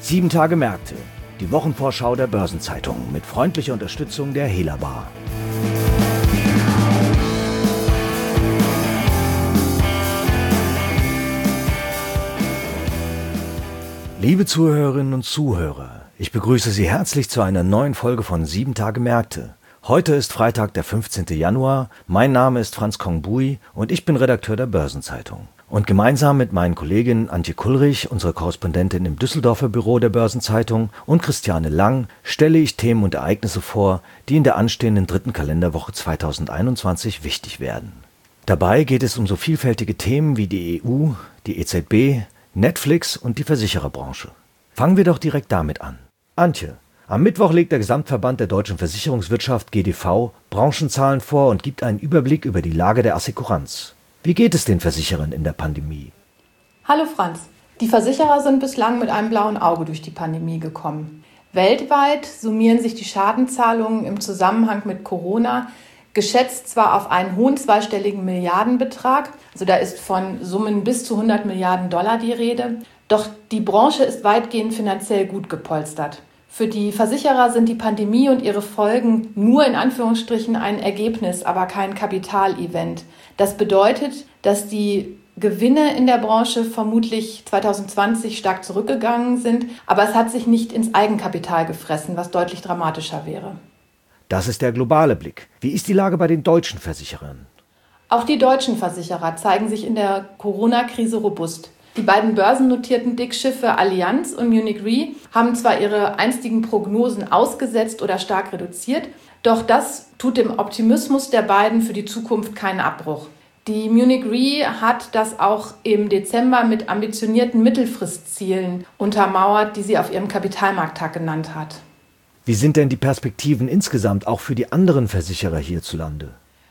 7 Tage Märkte, die Wochenvorschau der Börsenzeitung mit freundlicher Unterstützung der Helabar. Liebe Zuhörerinnen und Zuhörer, ich begrüße Sie herzlich zu einer neuen Folge von 7 Tage Märkte. Heute ist Freitag, der 15. Januar. Mein Name ist Franz Kongbui und ich bin Redakteur der Börsenzeitung. Und gemeinsam mit meinen Kolleginnen Antje Kullrich, unserer Korrespondentin im Düsseldorfer Büro der Börsenzeitung, und Christiane Lang stelle ich Themen und Ereignisse vor, die in der anstehenden 3. Kalenderwoche 2021 wichtig werden. Dabei geht es um so vielfältige Themen wie die EU, die EZB, Netflix und die Versichererbranche. Fangen wir doch direkt damit an. Antje, am Mittwoch legt der Gesamtverband der deutschen Versicherungswirtschaft GDV Branchenzahlen vor und gibt einen Überblick über die Lage der Assekuranz. Wie geht es den Versicherern in der Pandemie? Hallo Franz. Die Versicherer sind bislang mit einem blauen Auge durch die Pandemie gekommen. Weltweit summieren sich die Schadenzahlungen im Zusammenhang mit Corona geschätzt zwar auf einen hohen zweistelligen Milliardenbetrag, also da ist von Summen bis zu 100 Milliarden Dollar die Rede, doch die Branche ist weitgehend finanziell gut gepolstert. Für die Versicherer sind die Pandemie und ihre Folgen nur in Anführungsstrichen ein Ergebnis, aber kein Kapitalevent. Das bedeutet, dass die Gewinne in der Branche vermutlich 2020 stark zurückgegangen sind, aber es hat sich nicht ins Eigenkapital gefressen, was deutlich dramatischer wäre. Das ist der globale Blick. Wie ist die Lage bei den deutschen Versicherern? Auch die deutschen Versicherer zeigen sich in der Corona-Krise robust. Die beiden börsennotierten Dickschiffe Allianz und Munich Re haben zwar ihre einstigen Prognosen ausgesetzt oder stark reduziert, doch das tut dem Optimismus der beiden für die Zukunft keinen Abbruch. Die Munich Re hat das auch im Dezember mit ambitionierten Mittelfristzielen untermauert, die sie auf ihrem Kapitalmarkttag genannt hat. Wie sind denn die Perspektiven insgesamt auch für die anderen Versicherer hierzulande?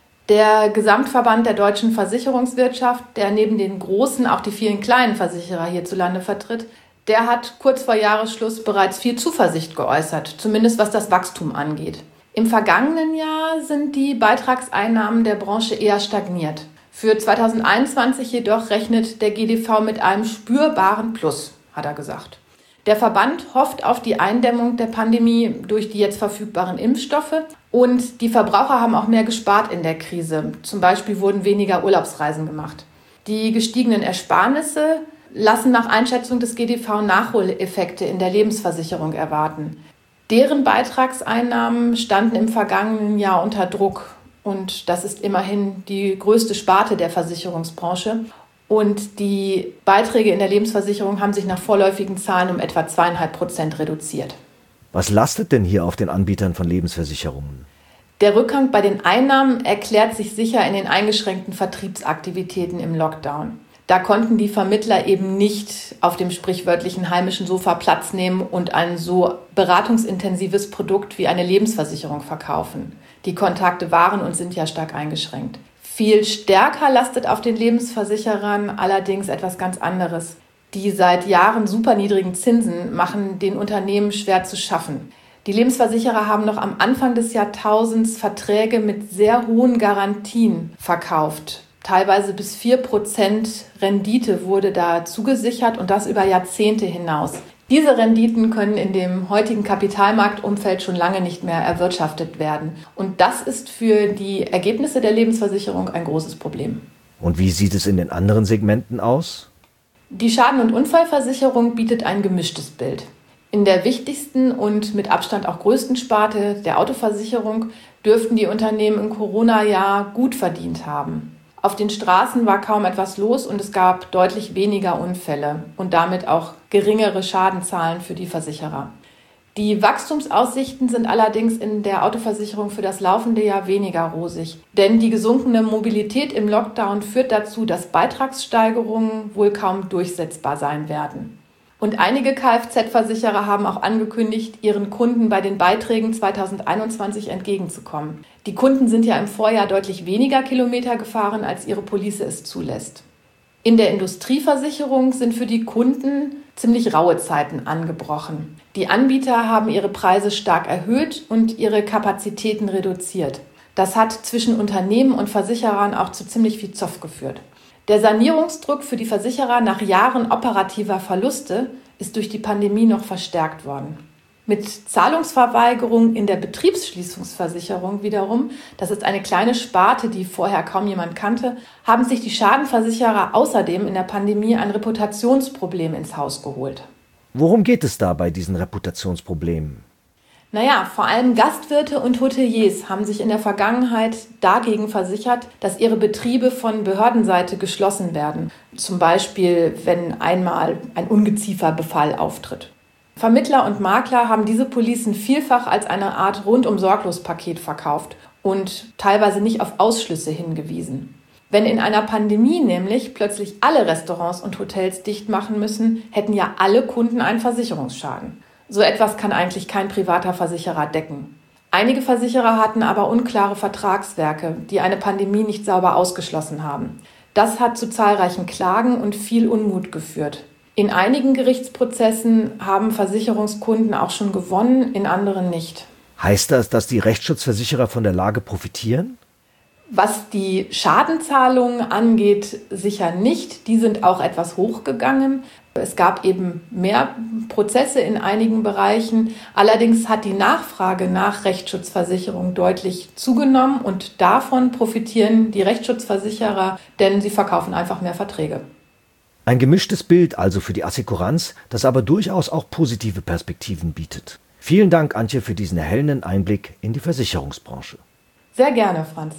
Der Gesamtverband der deutschen Versicherungswirtschaft, der neben den großen auch die vielen kleinen Versicherer hierzulande vertritt, der hat kurz vor Jahresschluss bereits viel Zuversicht geäußert, zumindest was das Wachstum angeht. Im vergangenen Jahr sind die Beitragseinnahmen der Branche eher stagniert. Für 2021 jedoch rechnet der GDV mit einem spürbaren Plus, hat er gesagt. Der Verband hofft auf die Eindämmung der Pandemie durch die jetzt verfügbaren Impfstoffe und die Verbraucher haben auch mehr gespart in der Krise. Zum Beispiel wurden weniger Urlaubsreisen gemacht. Die gestiegenen Ersparnisse lassen nach Einschätzung des GDV Nachholeffekte in der Lebensversicherung erwarten. Deren Beitragseinnahmen standen im vergangenen Jahr unter Druck und das ist immerhin die größte Sparte der Versicherungsbranche. Und die Beiträge in der Lebensversicherung haben sich nach vorläufigen Zahlen um etwa 2,5% reduziert. Was lastet denn hier auf den Anbietern von Lebensversicherungen? Der Rückgang bei den Einnahmen erklärt sich sicher in den eingeschränkten Vertriebsaktivitäten im Lockdown. Da konnten die Vermittler eben nicht auf dem sprichwörtlichen heimischen Sofa Platz nehmen und ein so beratungsintensives Produkt wie eine Lebensversicherung verkaufen. Die Kontakte waren und sind ja stark eingeschränkt. Viel stärker lastet auf den Lebensversicherern allerdings etwas ganz anderes. Die seit Jahren superniedrigen Zinsen machen den Unternehmen schwer zu schaffen. Die Lebensversicherer haben noch am Anfang des Jahrtausends Verträge mit sehr hohen Garantien verkauft. Teilweise bis 4% Rendite wurde da zugesichert und das über Jahrzehnte hinaus. Diese Renditen können in dem heutigen Kapitalmarktumfeld schon lange nicht mehr erwirtschaftet werden. Und das ist für die Ergebnisse der Lebensversicherung ein großes Problem. Und wie sieht es in den anderen Segmenten aus? Die Schaden- und Unfallversicherung bietet ein gemischtes Bild. In der wichtigsten und mit Abstand auch größten Sparte der Autoversicherung dürften die Unternehmen im Corona-Jahr gut verdient haben. Auf den Straßen war kaum etwas los und es gab deutlich weniger Unfälle und damit auch geringere Schadenzahlen für die Versicherer. Die Wachstumsaussichten sind allerdings in der Autoversicherung für das laufende Jahr weniger rosig. Denn die gesunkene Mobilität im Lockdown führt dazu, dass Beitragssteigerungen wohl kaum durchsetzbar sein werden. Und einige Kfz-Versicherer haben auch angekündigt, ihren Kunden bei den Beiträgen 2021 entgegenzukommen. Die Kunden sind ja im Vorjahr deutlich weniger Kilometer gefahren, als ihre Police es zulässt. In der Industrieversicherung sind für die Kunden ziemlich raue Zeiten angebrochen. Die Anbieter haben ihre Preise stark erhöht und ihre Kapazitäten reduziert. Das hat zwischen Unternehmen und Versicherern auch zu ziemlich viel Zoff geführt. Der Sanierungsdruck für die Versicherer nach Jahren operativer Verluste ist durch die Pandemie noch verstärkt worden. Mit Zahlungsverweigerung in der Betriebsschließungsversicherung wiederum, das ist eine kleine Sparte, die vorher kaum jemand kannte, haben sich die Schadenversicherer außerdem in der Pandemie ein Reputationsproblem ins Haus geholt. Worum geht es da bei diesen Reputationsproblemen? Vor allem Gastwirte und Hoteliers haben sich in der Vergangenheit dagegen versichert, dass ihre Betriebe von Behördenseite geschlossen werden. Zum Beispiel, wenn einmal ein Ungezieferbefall auftritt. Vermittler und Makler haben diese Policen vielfach als eine Art Rundum-Sorglos-Paket verkauft und teilweise nicht auf Ausschlüsse hingewiesen. Wenn in einer Pandemie nämlich plötzlich alle Restaurants und Hotels dicht machen müssen, hätten ja alle Kunden einen Versicherungsschaden. So etwas kann eigentlich kein privater Versicherer decken. Einige Versicherer hatten aber unklare Vertragswerke, die eine Pandemie nicht sauber ausgeschlossen haben. Das hat zu zahlreichen Klagen und viel Unmut geführt. In einigen Gerichtsprozessen haben Versicherungskunden auch schon gewonnen, in anderen nicht. Heißt das, dass die Rechtsschutzversicherer von der Lage profitieren? Was die Schadenzahlungen angeht, sicher nicht. Die sind auch etwas hochgegangen. Es gab eben mehr Prozesse in einigen Bereichen. Allerdings hat die Nachfrage nach Rechtsschutzversicherung deutlich zugenommen und davon profitieren die Rechtsschutzversicherer, denn sie verkaufen einfach mehr Verträge. Ein gemischtes Bild also für die Assekuranz, das aber durchaus auch positive Perspektiven bietet. Vielen Dank, Antje, für diesen erhellenden Einblick in die Versicherungsbranche. Sehr gerne, Franz.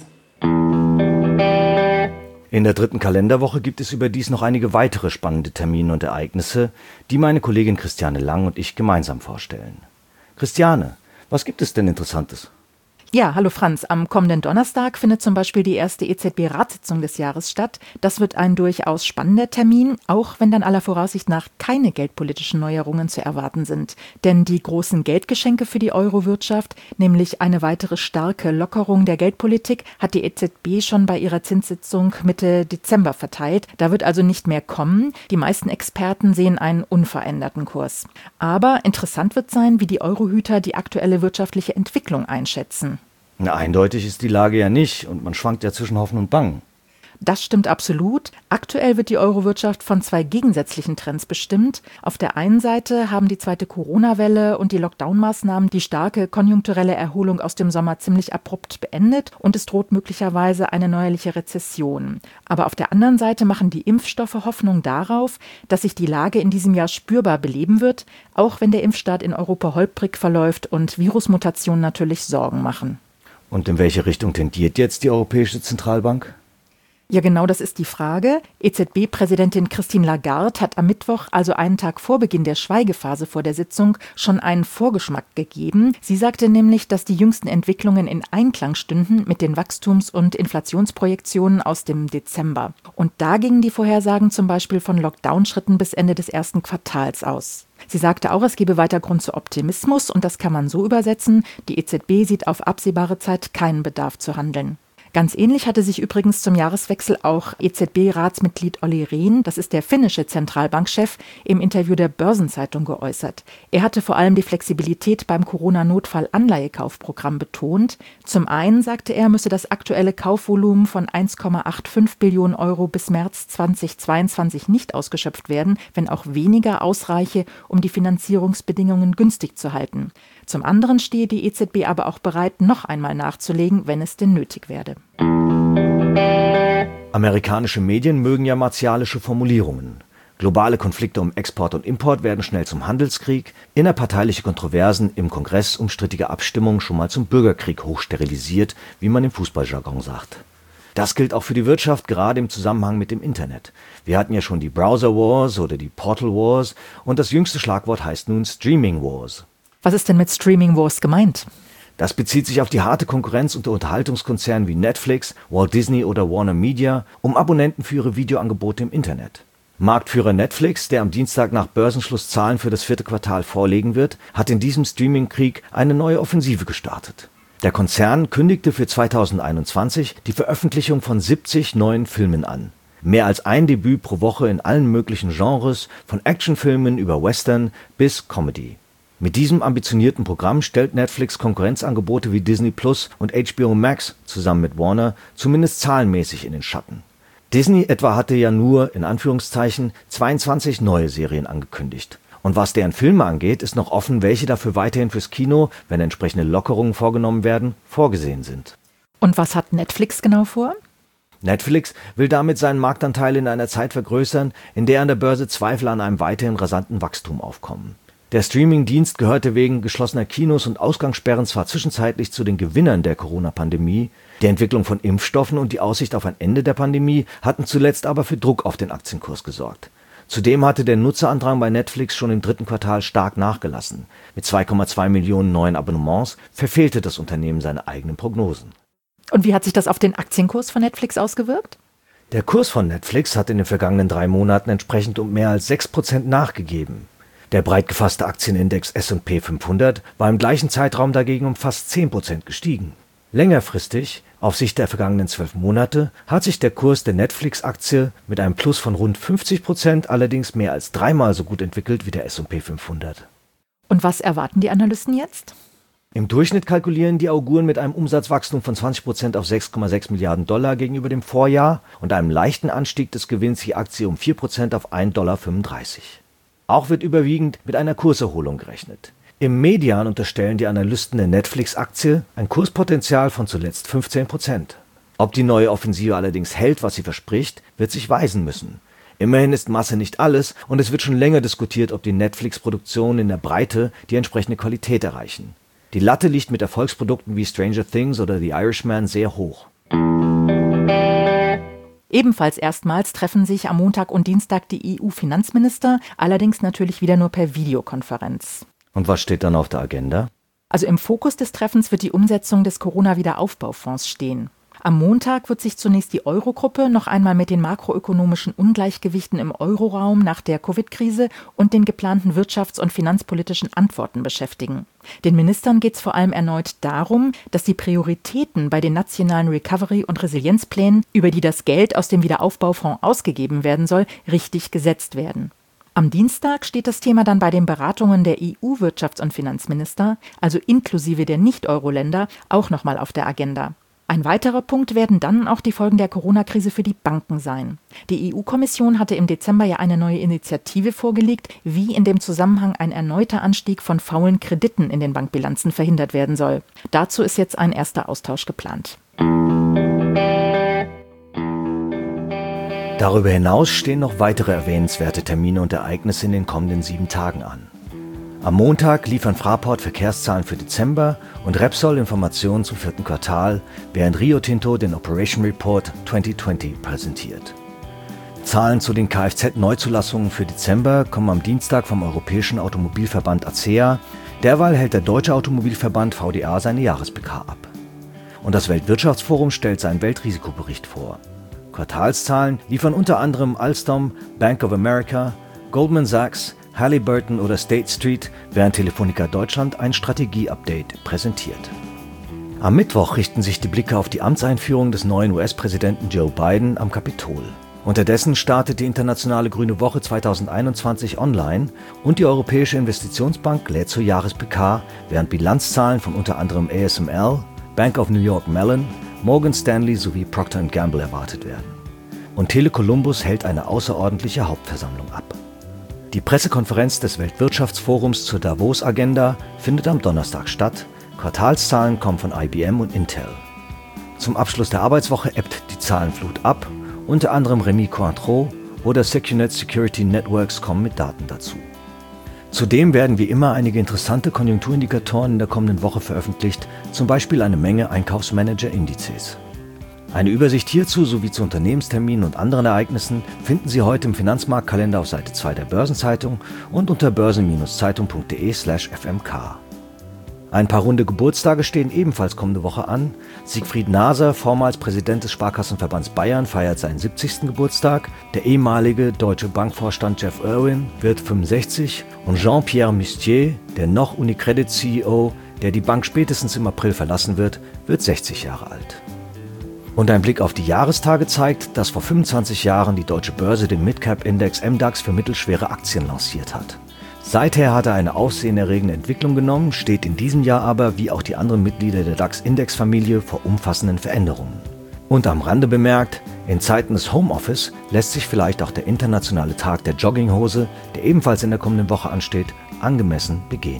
In der 3. Kalenderwoche gibt es überdies noch einige weitere spannende Termine und Ereignisse, die meine Kollegin Christiane Lang und ich gemeinsam vorstellen. Christiane, was gibt es denn Interessantes? Ja, hallo Franz. Am kommenden Donnerstag findet zum Beispiel die erste EZB-Ratssitzung des Jahres statt. Das wird ein durchaus spannender Termin, auch wenn dann aller Voraussicht nach keine geldpolitischen Neuerungen zu erwarten sind. Denn die großen Geldgeschenke für die Euro-Wirtschaft, nämlich eine weitere starke Lockerung der Geldpolitik, hat die EZB schon bei ihrer Zinssitzung Mitte Dezember verteilt. Da wird also nicht mehr kommen. Die meisten Experten sehen einen unveränderten Kurs. Aber interessant wird sein, wie die Eurohüter die aktuelle wirtschaftliche Entwicklung einschätzen. Na, eindeutig ist die Lage ja nicht und man schwankt ja zwischen Hoffen und Bangen. Das stimmt absolut. Aktuell wird die Euro-Wirtschaft von zwei gegensätzlichen Trends bestimmt. Auf der einen Seite haben die zweite Corona-Welle und die Lockdown-Maßnahmen die starke konjunkturelle Erholung aus dem Sommer ziemlich abrupt beendet und es droht möglicherweise eine neuerliche Rezession. Aber auf der anderen Seite machen die Impfstoffe Hoffnung darauf, dass sich die Lage in diesem Jahr spürbar beleben wird, auch wenn der Impfstart in Europa holprig verläuft und Virusmutationen natürlich Sorgen machen. Und in welche Richtung tendiert jetzt die Europäische Zentralbank? Ja, genau, das ist die Frage. EZB-Präsidentin Christine Lagarde hat am Mittwoch, also einen Tag vor Beginn der Schweigephase vor der Sitzung, schon einen Vorgeschmack gegeben. Sie sagte nämlich, dass die jüngsten Entwicklungen in Einklang stünden mit den Wachstums- und Inflationsprojektionen aus dem Dezember. Und da gingen die Vorhersagen zum Beispiel von Lockdown-Schritten bis Ende des ersten Quartals aus. Sie sagte auch, es gebe weiter Grund zu Optimismus und das kann man so übersetzen: Die EZB sieht auf absehbare Zeit keinen Bedarf zu handeln. Ganz ähnlich hatte sich übrigens zum Jahreswechsel auch EZB-Ratsmitglied Olli Rehn, das ist der finnische Zentralbankchef, im Interview der Börsenzeitung geäußert. Er hatte vor allem die Flexibilität beim Corona-Notfall-Anleihekaufprogramm betont. Zum einen, sagte er, müsse das aktuelle Kaufvolumen von 1,85 Billionen Euro bis März 2022 nicht ausgeschöpft werden, wenn auch weniger ausreiche, um die Finanzierungsbedingungen günstig zu halten. Zum anderen stehe die EZB aber auch bereit, noch einmal nachzulegen, wenn es denn nötig werde. Amerikanische Medien mögen ja martialische Formulierungen. Globale Konflikte um Export und Import werden schnell zum Handelskrieg, innerparteiliche Kontroversen im Kongress um strittige Abstimmungen schon mal zum Bürgerkrieg hochsterilisiert, wie man im Fußballjargon sagt. Das gilt auch für die Wirtschaft, gerade im Zusammenhang mit dem Internet. Wir hatten ja schon die Browser Wars oder die Portal Wars und das jüngste Schlagwort heißt nun Streaming Wars. Was ist denn mit Streaming Wars gemeint? Das bezieht sich auf die harte Konkurrenz unter Unterhaltungskonzernen wie Netflix, Walt Disney oder Warner Media um Abonnenten für ihre Videoangebote im Internet. Marktführer Netflix, der am Dienstag nach Börsenschluss Zahlen für das 4. Quartal vorlegen wird, hat in diesem Streaming-Krieg eine neue Offensive gestartet. Der Konzern kündigte für 2021 die Veröffentlichung von 70 neuen Filmen an. Mehr als ein Debüt pro Woche in allen möglichen Genres, von Actionfilmen über Western bis Comedy. Mit diesem ambitionierten Programm stellt Netflix Konkurrenzangebote wie Disney Plus und HBO Max zusammen mit Warner zumindest zahlenmäßig in den Schatten. Disney etwa hatte ja nur, in Anführungszeichen, 22 neue Serien angekündigt. Und was deren Filme angeht, ist noch offen, welche dafür weiterhin fürs Kino, wenn entsprechende Lockerungen vorgenommen werden, vorgesehen sind. Und was hat Netflix genau vor? Netflix will damit seinen Marktanteil in einer Zeit vergrößern, in der an der Börse Zweifel an einem weiterhin rasanten Wachstum aufkommen. Der Streaming-Dienst gehörte wegen geschlossener Kinos und Ausgangssperren zwar zwischenzeitlich zu den Gewinnern der Corona-Pandemie, die Entwicklung von Impfstoffen und die Aussicht auf ein Ende der Pandemie hatten zuletzt aber für Druck auf den Aktienkurs gesorgt. Zudem hatte der Nutzerandrang bei Netflix schon im 3. Quartal stark nachgelassen. Mit 2,2 Millionen neuen Abonnements verfehlte das Unternehmen seine eigenen Prognosen. Und wie hat sich das auf den Aktienkurs von Netflix ausgewirkt? Der Kurs von Netflix hat in den vergangenen 3 Monaten entsprechend um mehr als 6% nachgegeben. Der breit gefasste Aktienindex S&P 500 war im gleichen Zeitraum dagegen um fast 10% gestiegen. Längerfristig, auf Sicht der vergangenen 12 Monate, hat sich der Kurs der Netflix-Aktie mit einem Plus von rund 50% allerdings mehr als 3-mal so gut entwickelt wie der S&P 500. Und was erwarten die Analysten jetzt? Im Durchschnitt kalkulieren die Auguren mit einem Umsatzwachstum von 20% auf 6,6 Milliarden Dollar gegenüber dem Vorjahr und einem leichten Anstieg des Gewinns je Aktie um 4% auf 1,35 $. Auch wird überwiegend mit einer Kurserholung gerechnet. Im Median unterstellen die Analysten der Netflix-Aktie ein Kurspotenzial von zuletzt 15%. Ob die neue Offensive allerdings hält, was sie verspricht, wird sich weisen müssen. Immerhin ist Masse nicht alles und es wird schon länger diskutiert, ob die Netflix-Produktionen in der Breite die entsprechende Qualität erreichen. Die Latte liegt mit Erfolgsprodukten wie Stranger Things oder The Irishman sehr hoch. Ebenfalls erstmals treffen sich am Montag und Dienstag die EU-Finanzminister, allerdings natürlich wieder nur per Videokonferenz. Und was steht dann auf der Agenda? Also im Fokus des Treffens wird die Umsetzung des Corona-Wiederaufbaufonds stehen. Am Montag wird sich zunächst die Eurogruppe noch einmal mit den makroökonomischen Ungleichgewichten im Euroraum nach der Covid-Krise und den geplanten wirtschafts- und finanzpolitischen Antworten beschäftigen. Den Ministern geht es vor allem erneut darum, dass die Prioritäten bei den nationalen Recovery- und Resilienzplänen, über die das Geld aus dem Wiederaufbaufonds ausgegeben werden soll, richtig gesetzt werden. Am Dienstag steht das Thema dann bei den Beratungen der EU-Wirtschafts- und Finanzminister, also inklusive der Nicht-Euro-Länder, auch nochmal auf der Agenda. Ein weiterer Punkt werden dann auch die Folgen der Corona-Krise für die Banken sein. Die EU-Kommission hatte im Dezember ja eine neue Initiative vorgelegt, wie in dem Zusammenhang ein erneuter Anstieg von faulen Krediten in den Bankbilanzen verhindert werden soll. Dazu ist jetzt ein erster Austausch geplant. Darüber hinaus stehen noch weitere erwähnenswerte Termine und Ereignisse in den kommenden 7 Tagen an. Am Montag liefern Fraport Verkehrszahlen für Dezember und Repsol Informationen zum 4. Quartal, während Rio Tinto den Operation Report 2020 präsentiert. Zahlen zu den Kfz-Neuzulassungen für Dezember kommen am Dienstag vom Europäischen Automobilverband ACEA. Derweil hält der Deutsche Automobilverband VDA seine Jahres-PK ab. Und das Weltwirtschaftsforum stellt seinen Weltrisikobericht vor. Quartalszahlen liefern unter anderem Alstom, Bank of America, Goldman Sachs, Halliburton oder State Street, während Telefonica Deutschland ein Strategie-Update präsentiert. Am Mittwoch richten sich die Blicke auf die Amtseinführung des neuen US-Präsidenten Joe Biden am Kapitol. Unterdessen startet die Internationale Grüne Woche 2021 online und die Europäische Investitionsbank lädt zur Jahres-PK, während Bilanzzahlen von unter anderem ASML, Bank of New York Mellon, Morgan Stanley sowie Procter & Gamble erwartet werden. Und Tele Columbus hält eine außerordentliche Hauptversammlung ab. Die Pressekonferenz des Weltwirtschaftsforums zur Davos-Agenda findet am Donnerstag statt. Quartalszahlen kommen von IBM und Intel. Zum Abschluss der Arbeitswoche ebbt die Zahlenflut ab. Unter anderem Rémy Cointreau oder Secunet Security Networks kommen mit Daten dazu. Zudem werden wie immer einige interessante Konjunkturindikatoren in der kommenden Woche veröffentlicht, zum Beispiel eine Menge Einkaufsmanager-Indizes. Eine Übersicht hierzu sowie zu Unternehmensterminen und anderen Ereignissen finden Sie heute im Finanzmarktkalender auf Seite 2 der Börsenzeitung und unter börsen-zeitung.de/fmk. Ein paar runde Geburtstage stehen ebenfalls kommende Woche an. Siegfried Naser, vormals Präsident des Sparkassenverbands Bayern, feiert seinen 70. Geburtstag. Der ehemalige Deutsche Bankvorstand Jeff Irwin wird 65 und Jean-Pierre Mustier, der noch Unicredit-CEO, der die Bank spätestens im April verlassen wird 60 Jahre alt. Und ein Blick auf die Jahrestage zeigt, dass vor 25 Jahren die Deutsche Börse den Midcap-Index MDAX für mittelschwere Aktien lanciert hat. Seither hat er eine aufsehenerregende Entwicklung genommen, steht in diesem Jahr aber, wie auch die anderen Mitglieder der DAX-Indexfamilie, vor umfassenden Veränderungen. Und am Rande bemerkt, In Zeiten des Homeoffice lässt sich vielleicht auch der internationale Tag der Jogginghose, der ebenfalls in der kommenden Woche ansteht, angemessen begehen.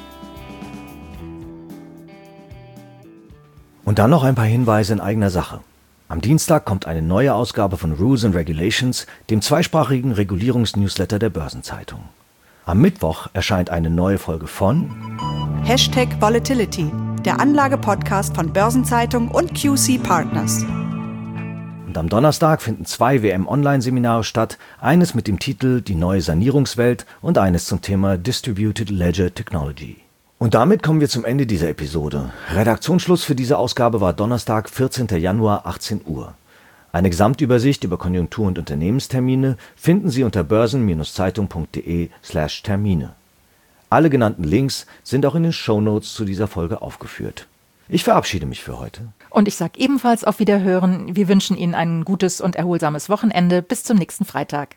Und dann noch ein paar Hinweise in eigener Sache. Am Dienstag kommt eine neue Ausgabe von Rules and Regulations, dem zweisprachigen Regulierungsnewsletter der Börsenzeitung. Am Mittwoch erscheint eine neue Folge von #Volatility, der Anlage-Podcast von Börsenzeitung und QC Partners. Und am Donnerstag finden 2 WM-Online-Seminare statt, eines mit dem Titel Die neue Sanierungswelt und eines zum Thema Distributed Ledger Technology. Und damit kommen wir zum Ende dieser Episode. Redaktionsschluss für diese Ausgabe war Donnerstag, 14. Januar, 18 Uhr. Eine Gesamtübersicht über Konjunktur- und Unternehmenstermine finden Sie unter börsen-zeitung.de/Termine. Alle genannten Links sind auch in den Shownotes zu dieser Folge aufgeführt. Ich verabschiede mich für heute. Und ich sage ebenfalls auf Wiederhören. Wir wünschen Ihnen ein gutes und erholsames Wochenende. Bis zum nächsten Freitag.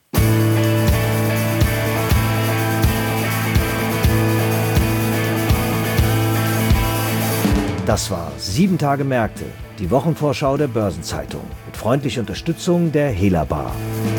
Das war 7 Tage Märkte, die Wochenvorschau der Börsenzeitung mit freundlicher Unterstützung der Hela Bar.